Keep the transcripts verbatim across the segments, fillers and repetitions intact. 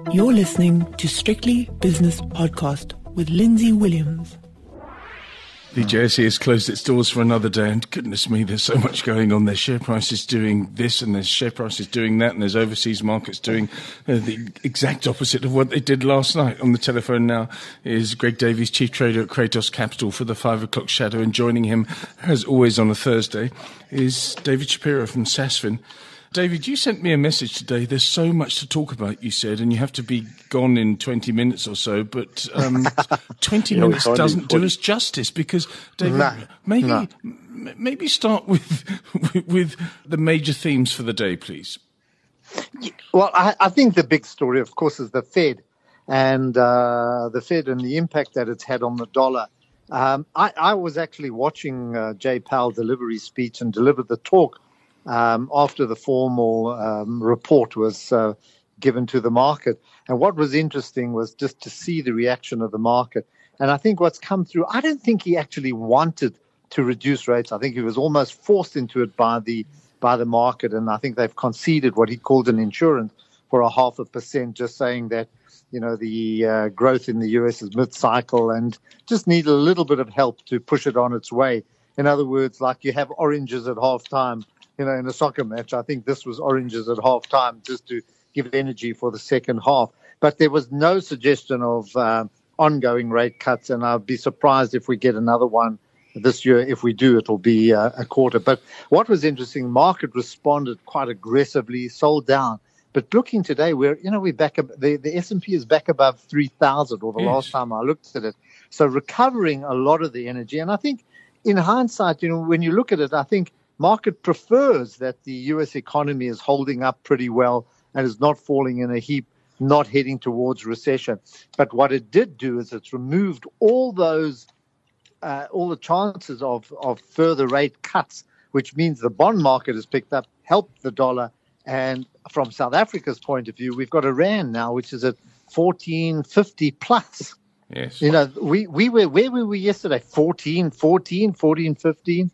You're listening to Strictly Business Podcast with Lindsay Williams. The J S E has closed its doors for another day, and goodness me, there's so much going on. Their share price is doing this, and their share price is doing that, and there's overseas markets doing uh, the exact opposite of what they did last night. On the telephone now is Greg Davies, Chief Trader at Kratos Capital for the five o'clock shadow, and joining him, as always on a Thursday, is David Shapiro from Sasfin. David, you sent me a message today. There's so much to talk about, you said, and you have to be gone in twenty minutes or so. But um, twenty minutes doesn't do us justice because, David, nah, maybe nah. maybe start with with the major themes for the day, please. Well, I, I think the big story, of course, is the Fed and uh, the Fed and the impact that it's had on the dollar. Um, I, I was actually watching uh, Jay Powell deliver his speech and deliver the talk Um, after the formal um, report was uh, given to the market. And what was interesting was just to see the reaction of the market. And I think what's come through, I don't think he actually wanted to reduce rates. I think he was almost forced into it by the by the market. And I think they've conceded what he called an insurance for a half a percent, just saying that, you know, the uh, growth in the U S is mid-cycle and just need a little bit of help to push it on its way. In other words, like you have oranges at halftime, you know, in a soccer match. I think this was oranges at half time just to give energy for the second half. But there was no suggestion of uh, ongoing rate cuts, and I'd be surprised if we get another one this year. If we do, it'll be uh, a quarter. But what was interesting, market responded quite aggressively, sold down. But looking today, we're, you know, we're back up, the, the S and P is back above three thousand, or the yes. last time I looked at it. So recovering a lot of the energy. And I think in hindsight, you know, when you look at it, I think market prefers that the U S economy is holding up pretty well and is not falling in a heap, not heading towards recession. But what it did do is it's removed all those, uh, all the chances of, of further rate cuts, which means the bond market has picked up, helped the dollar. And from South Africa's point of view, we've got a rand now, which is at fourteen fifty plus. Yes. You know, we, we were, where were we yesterday? fourteen, fourteen, fourteen, fifteen.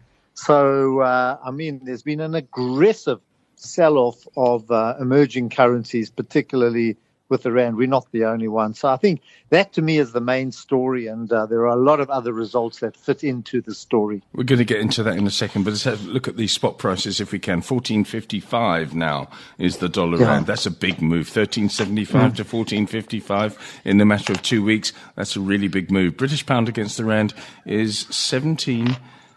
So, uh, I mean, there's been an aggressive sell-off of uh, emerging currencies, particularly with the rand. We're not the only one. So I think that, to me, is the main story, and uh, there are a lot of other results that fit into the story. We're going to get into that in a second, but let's have a look at these spot prices if we can. fourteen fifty-five now is the dollar yeah. rand. That's a big move. thirteen seventy-five mm. to fourteen fifty-five in the matter of two weeks. That's a really big move. British pound against the rand is seventeen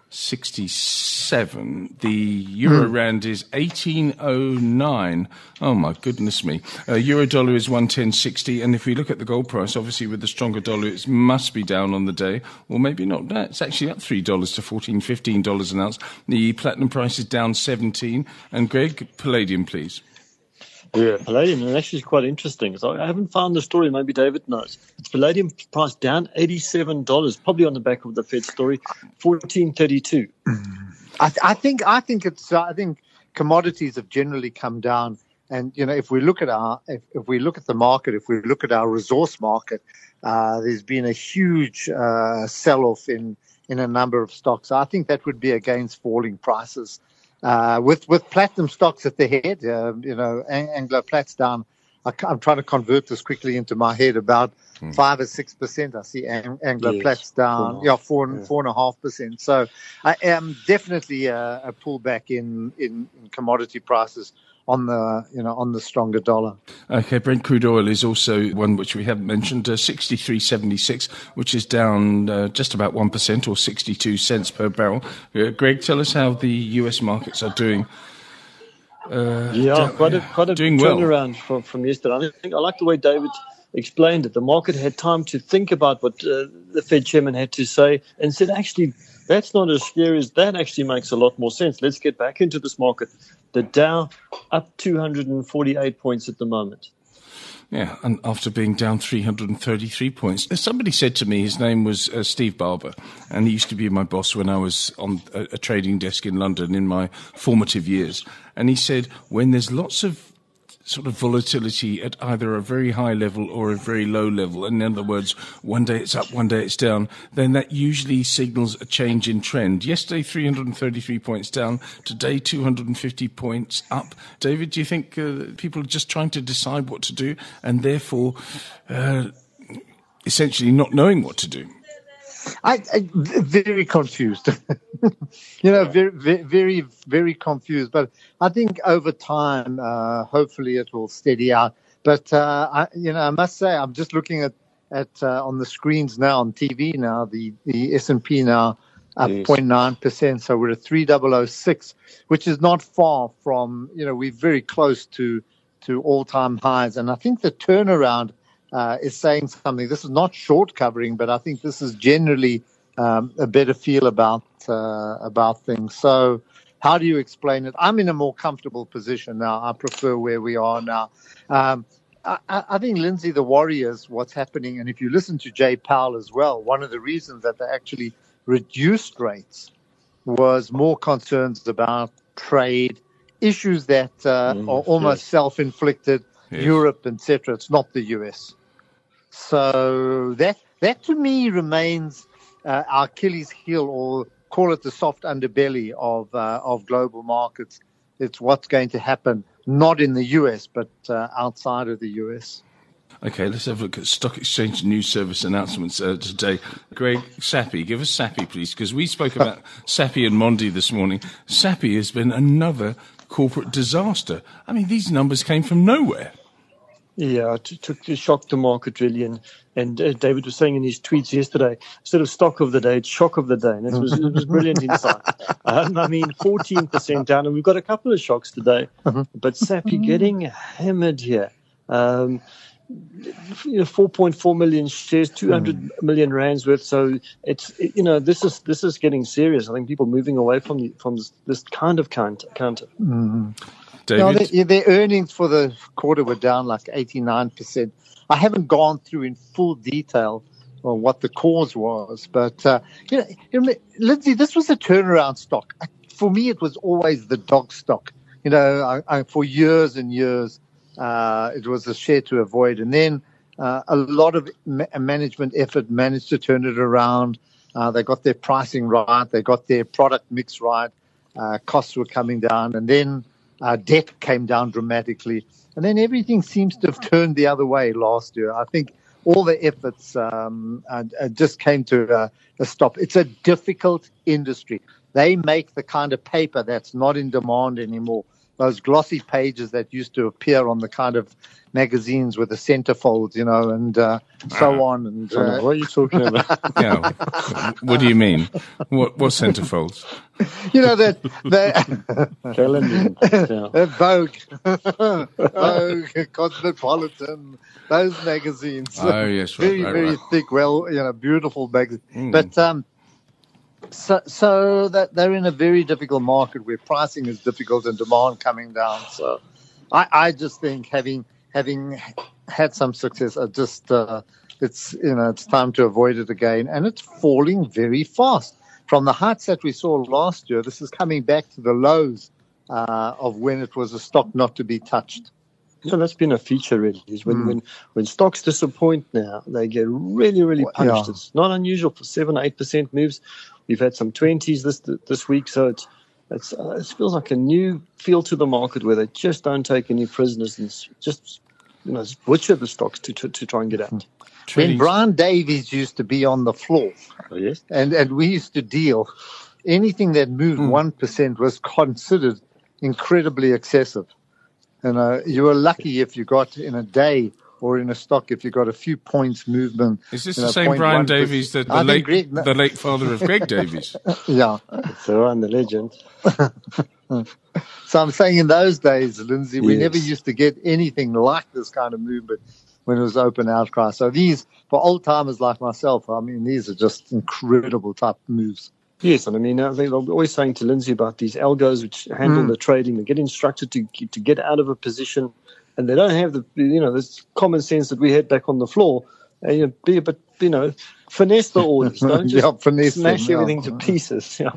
sixty-seven. The euro mm. rand is eighteen oh nine. Oh my goodness me. Uh, euro dollar is one ten sixty. And if we look at the gold price, obviously with the stronger dollar, it must be down on the day. Or maybe not. No, it's actually up three dollars to fourteen, fifteen dollars an ounce. The platinum price is down seventeen. And Greg, palladium, please. Yeah, palladium, and actually it's quite interesting. So I haven't found the story. Maybe David knows. It's palladium price down eighty-seven dollars, probably on the back of the Fed story, fourteen thirty-two. I, th- I think I think it's uh, I think commodities have generally come down, and you know if we look at our if, if we look at the market, if we look at our resource market, uh, there's been a huge uh, sell-off in in a number of stocks. I think that would be against falling prices. Uh, with, with platinum stocks at the head, uh, you know, Anglo Plat's down. I, I'm trying to convert this quickly into my head. About hmm. five or six percent. I see Ang- Anglo yes. Plat's down. Four yeah, four and yeah. four and a half percent. So I am definitely a, a pullback in, in, in commodity prices on the you know on the stronger dollar. Okay, Brent crude oil is also one which we haven't mentioned, uh, sixty-three seventy-six, which is down uh, just about one percent or sixty-two cents per barrel. Uh, Greg, tell us how the U S markets are doing. Uh, yeah, do, quite a quite a doing turnaround well. from, from yesterday. I think I like the way David explained it. The market had time to think about what uh, the Fed chairman had to say and said, actually, that's not as scary as that. Actually makes a lot more sense. Let's get back into this market. The Dow up two hundred forty-eight points at the moment. Yeah, and after being down three hundred thirty-three points. Somebody said to me, his name was uh, Steve Barber, and he used to be my boss when I was on a, a trading desk in London in my formative years. And he said, when there's lots of sort of volatility at either a very high level or a very low level, in other words, one day it's up, one day it's down, then that usually signals a change in trend. Yesterday, three hundred thirty-three points down. Today, two hundred fifty points up. David, do you think uh, people are just trying to decide what to do and therefore uh, essentially not knowing what to do? I, I very confused, you know, very, very, very confused. But I think over time, uh, hopefully, it will steady out. But uh, I, you know, I must say, I'm just looking at at uh, on the screens now on T V now. The the S and P now up Yes. zero point nine percent. So we're at three thousand six, which is not far from, you know, we're very close to to all time highs. And I think the turnaround Uh, is saying something. This is not short covering, but I think this is generally um, a better feel about uh, about things. So how do you explain it? I'm in a more comfortable position now. I prefer where we are now. Um, I, I think, Lindsay, the Warriors, what's happening, and if you listen to Jay Powell as well, one of the reasons that they actually reduced rates was more concerns about trade, issues that uh, Mm, are almost yes. self-inflicted, Yes. Europe, et cetera. It's not the U S. So that that to me remains uh, our Achilles heel, or call it the soft underbelly of uh, of global markets. It's what's going to happen, not in the U S, but uh, outside of the U S. Okay, let's have a look at Stock Exchange News Service announcements uh, today. Greg, Sappi, give us Sappi, please, because we spoke about Sappi and Mondi this morning. Sappi has been another corporate disaster. I mean, these numbers came from nowhere. Yeah, it took it shocked the market really, and and uh, David was saying in his tweets yesterday, instead of stock of the day, it's shock of the day, and it was it was brilliant insight. Um, I mean, fourteen percent down, and we've got a couple of shocks today, but Sappi getting hammered here. Um, you know, four point four million shares, two hundred million rands worth. So it's it, you know this is this is getting serious. I think people moving away from the, from this, this kind of counter. counter. David? No, their, their earnings for the quarter were down like eighty-nine percent. I haven't gone through in full detail on what the cause was, but uh, you know, you know, Lindsay, this was a turnaround stock. For me, it was always the dog stock. You know, I, I, for years and years, uh, it was a share to avoid. And then uh, a lot of ma- management effort managed to turn it around. Uh, they got their pricing right. They got their product mix right. Uh, costs were coming down. And then Uh, debt came down dramatically, and then everything seems to have turned the other way last year. I think all the efforts um, uh, uh, just came to uh, a stop. It's a difficult industry. They make the kind of paper that's not in demand anymore. Those glossy pages that used to appear on the kind of magazines with the centerfolds, you know, and uh, so on. And uh, What are you talking about? Yeah. What do you mean? What what centerfolds? you know that that Calendar. Yeah. Uh, Vogue, Vogue, Cosmopolitan, those magazines. Oh, yes, right, very, right, very right. thick, well, you know, beautiful magazines. Mm. But um, so, so that they're in a very difficult market where pricing is difficult and demand coming down. So, I, I just think having having had some success, I just uh, it's you know it's time to avoid it again, and it's falling very fast. From the heights that we saw last year, this is coming back to the lows uh, of when it was a stock not to be touched. So that's been a feature really. Is when, Mm. when when stocks disappoint now, they get really really Well, punished. yeah. It's not unusual for seven eight percent moves. We've had some twenties this this week, so it's it's uh, it feels like a new feel to the market where they just don't take any prisoners and s- just you know just butcher the stocks to to, to try and get out. When Trading- Brian Davies used to be on the floor, Oh yes. and, and we used to deal, anything that moved one percent was considered incredibly excessive. And uh, you were lucky if you got in a day or in a stock if you got a few points movement. Is this you the know, same point Brian one percent. Davies, the, the I think late Greg- the late father of Greg Davies? Yeah. So I'm the legend. So I'm saying in those days, Lindsay, we Yes. never used to get anything like this kind of movement when it was open outcry. So these, for old timers like myself, I mean, these are just incredible type moves. Yes, and I mean, I think I'm always saying to Lindsay about these algos which handle Mm. the trading. They get instructed to to get out of a position, and they don't have the you know this common sense that we had back on the floor. uh, you know, be a bit, you know, finesse the orders. Don't just Yeah, finesse smash them, yeah. everything to pieces. Yeah.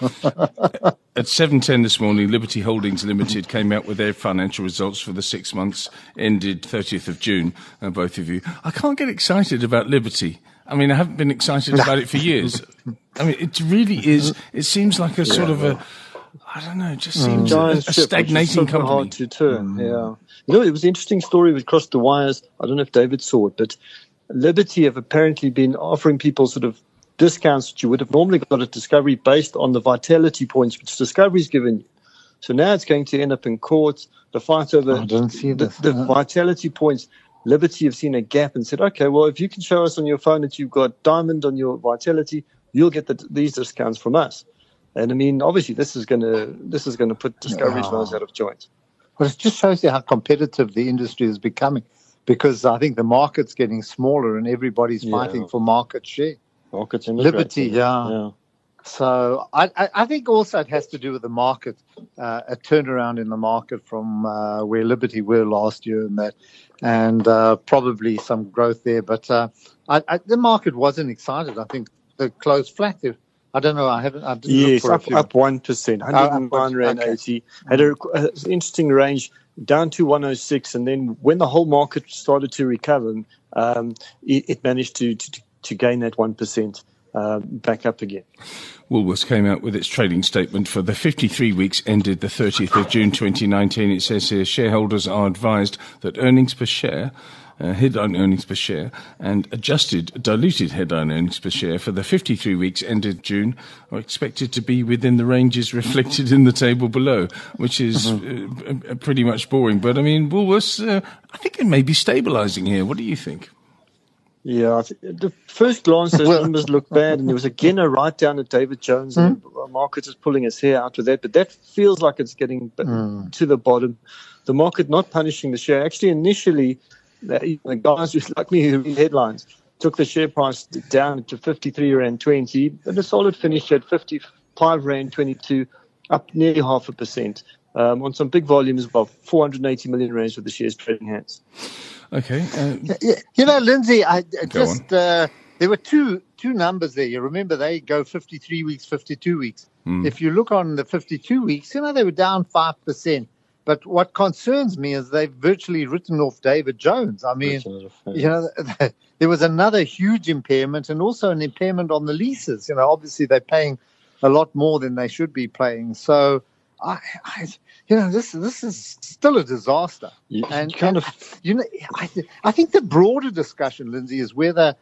At seven ten this morning, Liberty Holdings Limited came out with their financial results for the six months ended thirtieth of June, uh, both of you. I can't get excited about Liberty. I mean, I haven't been excited about it for years. I mean, it really is, it seems like a sort of a, I don't know, it just seems a, a Giant ship, which is stagnating so company. hard to turn. Yeah. You know, it was an interesting story which crossed the wires. I don't know if David saw it, but Liberty have apparently been offering people sort of discounts that you would have normally got at Discovery based on the vitality points which Discovery's given you. So now it's going to end up in court. The fight over I didn't see the, this. the vitality points. Liberty have seen a gap and said, okay, well, if you can show us on your phone that you've got diamond on your vitality, you'll get the, these discounts from us. And I mean, obviously, this is going to this is going to put Discovery's Yeah. nose out of joint. Well, it just shows you how competitive the industry is becoming, because I think the market's getting smaller and everybody's Yeah. fighting for market share. Markets Liberty, immigrating. yeah. yeah. So I, I, I think also it has to do with the market, uh, a turnaround in the market from uh, where Liberty were last year and that, and uh, probably some growth there. But uh, I, I, the market wasn't excited. I think the closed flat there. I don't know. I haven't. I didn't look Yes, for a up, few. up one percent, one hundred and nine Oh, rand okay. eighty. Had a, a interesting range down to one oh six, and then when the whole market started to recover, um, it, it managed to, to to gain that one percent uh, back up again. Woolworths came out with its trading statement for the fifty-three weeks ended the thirtieth of June twenty nineteen. It says here shareholders are advised that earnings per share, uh, headline earnings per share, and adjusted diluted headline earnings per share for the fifty-three weeks ended June are expected to be within the ranges reflected in the table below, which is uh, pretty much boring. But I mean, Woolworths, uh, I think it may be stabilising here. What do you think? Yeah, I think the first glance, those Well- numbers look bad, and there was again a write down at David Jones, and the market is pulling its hair out with that. But that feels like it's getting b- to the bottom. The market not punishing the share. Actually, initially, the, the guys who like me who read headlines took the share price down to fifty-three rand twenty, and the solid finished at fifty-five rand twenty-two, up nearly half a percent um, on some big volumes, about four hundred eighty million rands with the shares trading hands. Okay. Uh, Yeah, you know, Lindsay, I I Go just uh, there were two two numbers there. You remember they go fifty-three weeks, fifty-two weeks. If you look on the fifty-two weeks, you know they were down five percent. But what concerns me is they've virtually written off David Jones. I mean, you know, there was another huge impairment and also an impairment on the leases. You know, obviously they're paying a lot more than they should be paying. So, I, I you know, this this is still a disaster. You, And- you kind and- of You know, I, th- I think the broader discussion, Lindsay, is whether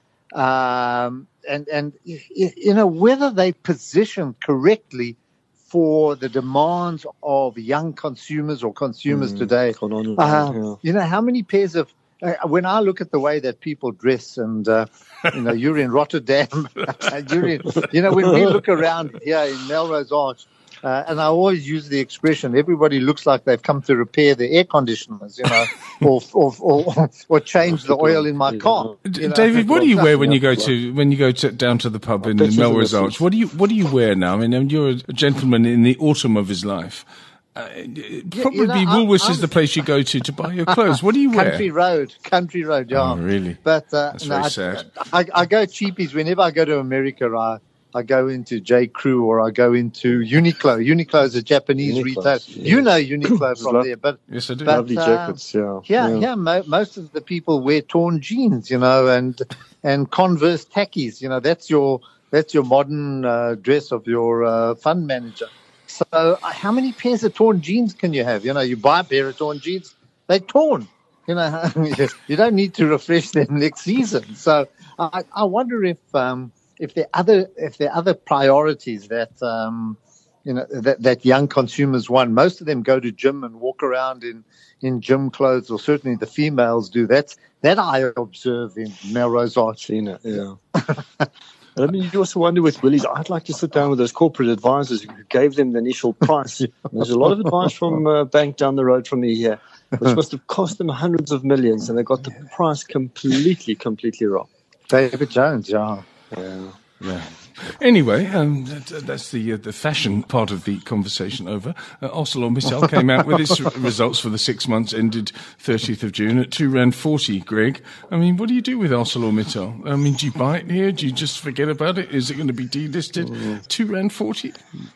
um, and and y- y- you know whether they position correctly for the demands of young consumers or consumers today. gone on and Uh, on, yeah. You know, how many pairs of uh, when I look at the way that people dress, and uh, you know, you're in Rotterdam, you're in, you know, when we look around here in Melrose Arch. Uh, and I always use the expression, everybody looks like they've come to repair the air conditioners, you know, or, or, or, or change the oil in my car. D- you know. David, what do you wear when you go Yeah. to when you go to, down to the pub in pictures of Melrose the Arch? What do you what do you wear now? I mean, you're a gentleman in the autumn of his life. Uh, probably you know, I'm- Woolworths is I'm- the place you go to to buy your clothes. What do you wear? Country Road, Country Road, yeah. Oh, really? But uh, That's no, very I, sad. I, I go cheapies whenever I go to America. I I go into J. Crew or I go into Uniqlo. Uniqlo is a Japanese Uniqlo, retail. yes. You know Uniqlo from love- there, but Yes, I do. But- lovely uh, jackets. Yeah, yeah, yeah, mo- most of the people wear torn jeans, you know, and and Converse tackies. You know, that's your that's your modern uh, dress of your uh, fund manager. So, uh, how many pairs of torn jeans can you have? You know, you buy a pair of torn jeans, they're torn. You know, you don't need to refresh them next season. So, I, I wonder if um, if there are other if there are other priorities that um, you know that, that young consumers want. Most of them go to gym and walk around in, in gym clothes, or certainly the females do. That's that I observe in Melrose Arch. seen it. Yeah. And I mean, you also wonder with Willie's, I'd like to sit down with those corporate advisors who gave them the initial price. And there's a lot of advice from a bank down the road from me here, which must have cost them hundreds of millions, and they got the price completely, completely wrong. David Jones, yeah. Yeah. Yeah. Anyway, um, that, that's the uh, the fashion part of the conversation over. Uh, ArcelorMittal came out with its results for the six months ended thirtieth of June at two rand forty. Greg, I mean, what do you do with ArcelorMittal? I mean, do you buy it here? Do you just forget about it? Is it going to be delisted? Mm. two rand forty.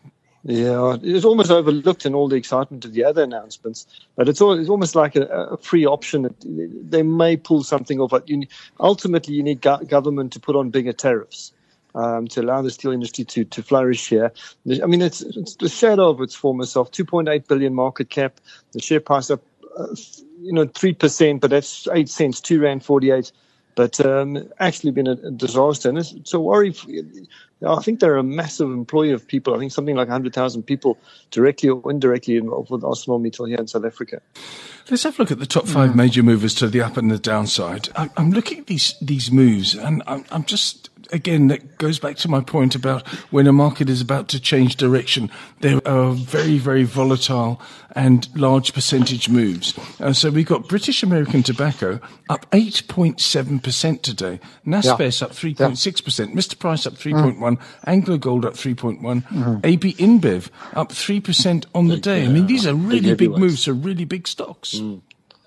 Yeah, it's almost overlooked in all the excitement of the other announcements, but it's, all, it's almost like a, a free option. They may pull something off, but you, ultimately you need go- government to put on bigger tariffs um, to allow the steel industry to, to flourish here. I mean, it's, it's the shadow of its former self, two point eight billion market cap, the share price up, uh, you know, three percent, but that's eight cents, two rand forty-eight. But um, actually been a, a disaster. And it's, it's a worry. For, I think they're a massive employer of people. I think something like one hundred thousand people directly or indirectly involved with ArcelorMittal here in South Africa. Let's have a look at the top five mm. major movers to the up and the downside. I, I'm looking at these these moves, and I'm, I'm just, again, that goes back to my point about when a market is about to change direction. There are very, very volatile and large percentage moves. Uh, so we've got British American Tobacco up eight point seven percent today. Naspers yeah. up three point six percent. Yeah. Mister Price up three point one. Mm. Anglo Gold up three point one. Mm. A B InBev up three percent on the day. I mean, these are really big, big moves for really big stocks. Mm.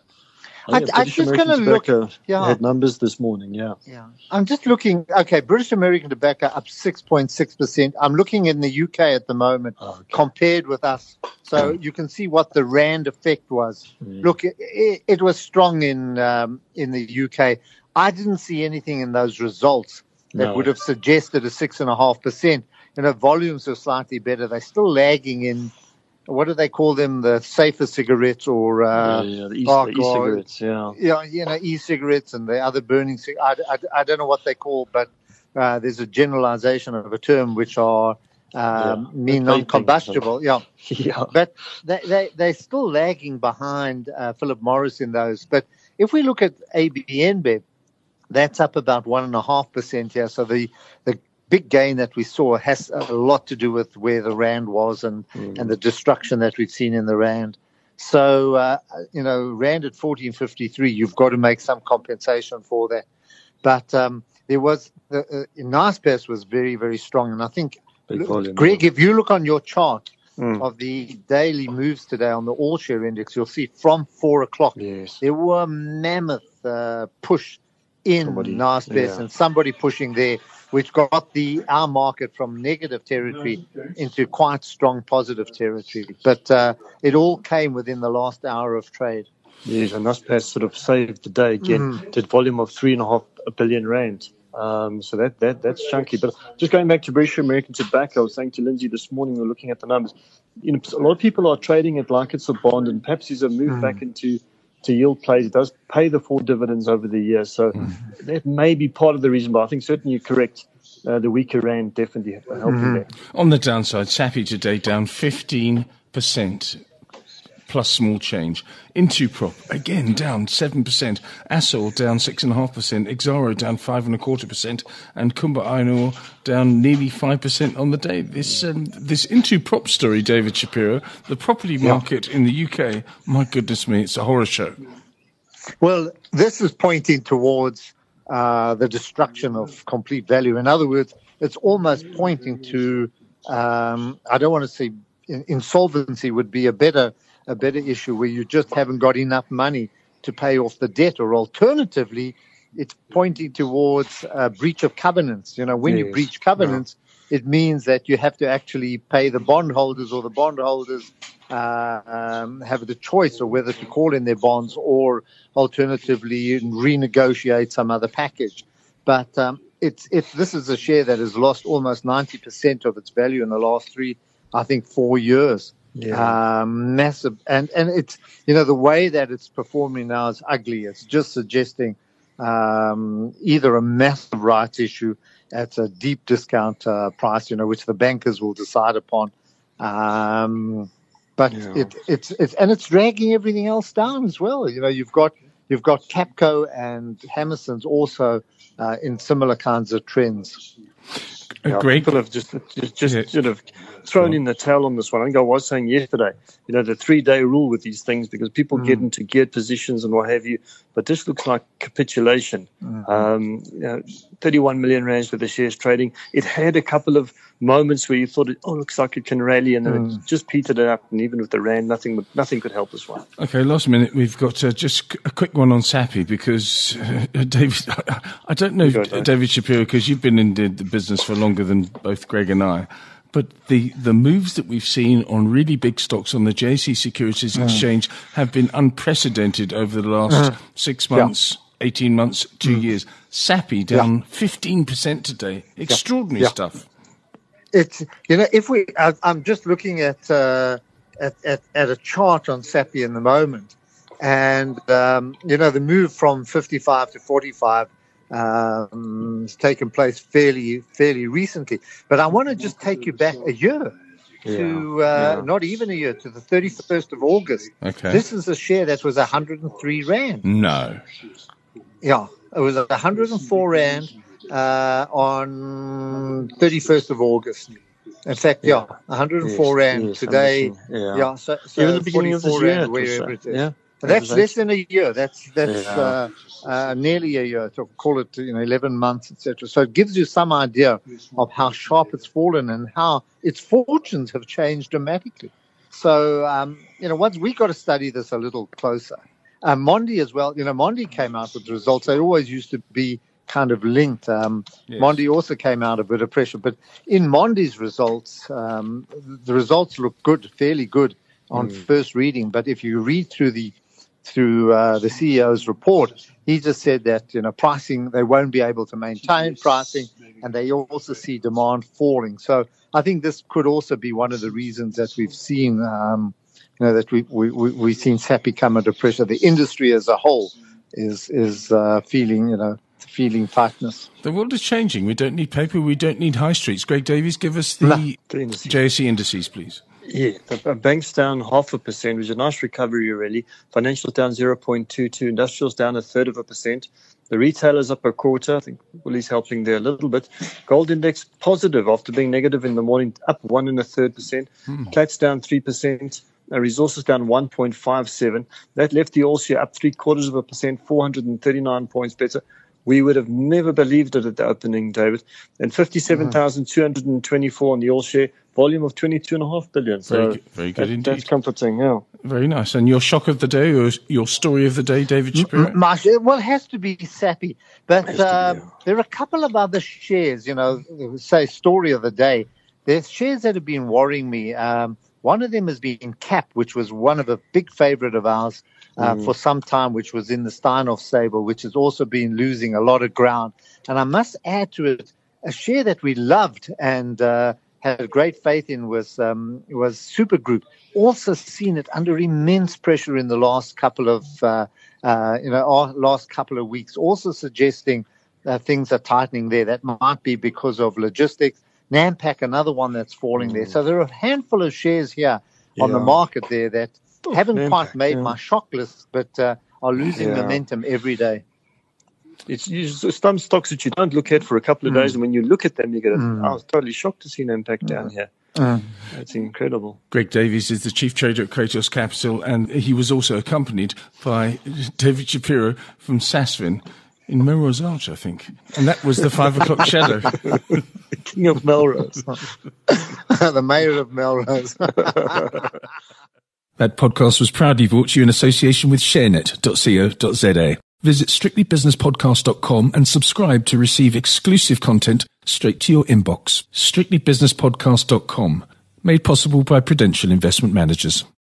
I, I, I'm just going to look. Yeah. Had numbers this morning. Yeah. Yeah. I'm just looking. Okay, British American Tobacco up six point six percent. I'm looking in the U K at the moment oh, okay. compared with us. So you can see what the rand effect was. Mm. Look, it, it, it was strong in um, in the U K. I didn't see anything in those results that no. would have suggested a six and a half percent. You know, volumes are slightly better. They're still lagging in. What do they call them? The safer cigarettes or uh, yeah, yeah, the, e- the e-cigarettes, yeah, yeah, you know, e-cigarettes and the other burning. Cig- I, I, I don't know what they call, but uh, there's a generalization of a term which are um, yeah, mean non-combustible. Yeah, yeah. But they they they're still lagging behind uh, Philip Morris in those. But if we look at A B InBev, that's up about one and a half percent here. So the the big gain that we saw has a lot to do with where the rand was and, mm. and the destruction that we've seen in the rand. So, uh, you know, rand at fourteen fifty-three, you've got to make some compensation for that. But um, there was, the uh, Naspers was very, very strong. And I think, volume, Greg, yeah. if you look on your chart mm. of the daily moves today on the all-share index, you'll see from four o'clock, yes. there were a mammoth uh, push in somebody, Naspers yeah. and somebody pushing there, which got the our market from negative territory into quite strong positive territory. But uh, it all came within the last hour of trade. Yes, and Naspers sort of saved the day again. Mm. Did volume of three and a half a billion rand. Um, so that, that that's chunky. But just going back to British American Tobacco, I was saying to Lindsay this morning, we were looking at the numbers. You know, a lot of people are trading it like it's a bond, and perhaps there's a move mm. back into to yield plays. It does pay the full dividends over the year. So mm. that may be part of the reason, but I think certainly you're correct. Uh, the weaker rand definitely helping mm-hmm. there. On the downside, Sappi today down fifteen percent plus small change. Intuprop, again, down seven percent. Assol down six point five percent. Exxaro down five point five percent. And Kumba Iron Ore down nearly five percent on the day. This um, this Intuprop story, David Shapiro, the property market yeah. in the U K, my goodness me, it's a horror show. Well, this is pointing towards uh, the destruction of complete value. In other words, it's almost pointing to, um, I don't want to say insolvency would be a better a better issue where you just haven't got enough money to pay off the debt, or alternatively, it's pointing towards a breach of covenants. You know, when yes. you breach covenants, yeah. it means that you have to actually pay the bondholders, or the bondholders uh, um, have the choice of whether to call in their bonds or alternatively renegotiate some other package. But um, it's it's this is a share that has lost almost ninety percent of its value in the last three, I think, four years. Yeah. Um, massive. And, and it's, you know, the way that it's performing now is ugly. It's just suggesting um, either a massive rights issue at a deep discount uh, price, you know, which the bankers will decide upon. Um, but yeah. it, it's, it's, and it's dragging everything else down as well. You know, you've got, you've got Capco and Hammerson's also uh, in similar kinds of trends. Uh, Greg, people have just, just, just yeah. sort of thrown in the towel on this one. I think I was saying yesterday, you know, the three-day rule with these things because people mm. get into geared positions and what have you. But this looks like capitulation. Mm-hmm. Um, you know, thirty-one million rands with the shares trading. It had a couple of moments where you thought, it, oh, looks like it can rally, and then mm. it just petered it up. And even with the rand, nothing nothing could help this one. Okay, last minute, we've got uh, just a quick one on Sappi because uh, David, I don't know, Good, David Shapiro, because you've been in the, the business for longer than both Greg and I. But the, the moves that we've seen on really big stocks on the J S E Securities mm. Exchange have been unprecedented over the last mm. six months, yeah. eighteen months, two mm. years. Sappi down yeah. fifteen percent today. Extraordinary yeah. Yeah. stuff. It's, you know, if we, I, I'm just looking at, uh, at, at, at a chart on Sappi in the moment. And, um, you know, the move from fifty-five to forty-five Um, it's taken place fairly fairly recently, but I want to just take you back a year to yeah, uh, yeah. not even a year to the thirty-first of August. Okay, this is a share that was one hundred three rand. No, yeah, it was one hundred four rand uh, on thirty-first of August. In fact, yeah, yeah one hundred four yes, rand yes, today. Yeah, yeah so, so even the beginning of this year, wherever it is. Yeah. That's less than a year. That's that's yeah. uh, uh, nearly a year. To call it, you know, eleven months, et cetera. So it gives you some idea of how sharp it's fallen and how its fortunes have changed dramatically. So um, you know, once we got to study this a little closer. Uh, Mondi as well. You know, Mondi came out with the results. They always used to be kind of linked. Um, yes. Mondi also came out a bit of pressure, but in Mondi's results, um, the results look good, fairly good on mm. first reading. But if you read through the through uh, the C E O's report, he just said that, you know, pricing, they won't be able to maintain pricing, and they also see demand falling. So I think this could also be one of the reasons that we've seen, um, you know, that we, we, we, we've seen Sappi come under pressure. The industry as a whole is, is uh, feeling, you know, feeling tightness. The world is changing. We don't need paper. We don't need high streets. Greg Davies, give us the no. J S E indices, please. Yeah, the bank's down half a percent, which is a nice recovery, really. Financials down zero point two two, industrials down a third of a percent. The retailers up a quarter. I think Willie's helping there a little bit. Gold index positive after being negative in the morning, up one and a third percent. Hmm. Platts down three percent. Uh, resources down one point five seven. That left the all share up three quarters of a percent, four hundred thirty-nine points better. We would have never believed it at the opening, David. And fifty-seven thousand two hundred twenty-four on the all share, volume of twenty-two point five billion. So very good, very good that, indeed. That's comforting, yeah. Very nice. And your shock of the day, or your story of the day, David Shapiro? My, well, it has to be Sappi. But uh, be, yeah. there are a couple of other shares, you know, say story of the day. There's shares that have been worrying me. Um, one of them has been C A P, which was one of a big favorite of ours. Uh, mm. for some time, which was in the Steinhoff stable, which has also been losing a lot of ground. And I must add to it, a share that we loved and uh, had great faith in was um, was Supergroup. Also seen it under immense pressure in the last couple of uh, uh, you know last couple of weeks. Also suggesting uh, things are tightening there. That might be because of logistics. Nampak, another one that's falling mm. there. So there are a handful of shares here yeah. on the market there that Oh, haven't Nampak, quite made yeah. my shock list, but uh, are losing yeah. momentum every day. It's some stocks that you don't look at for a couple of mm. days, and when you look at them, you get, mm. I was totally shocked to see Nampak down mm. here. Mm. That's incredible. Greg Davies is the chief trader at Kratos Capital, and he was also accompanied by David Shapiro from Sasfin in Melrose Arch, I think. And that was the five o'clock shadow. The king of Melrose. The mayor of Melrose. That podcast was proudly brought to you in association with sharenet dot co dot za. Visit strictly business podcast dot com and subscribe to receive exclusive content straight to your inbox. strictly business podcast dot com, made possible by Prudential Investment Managers.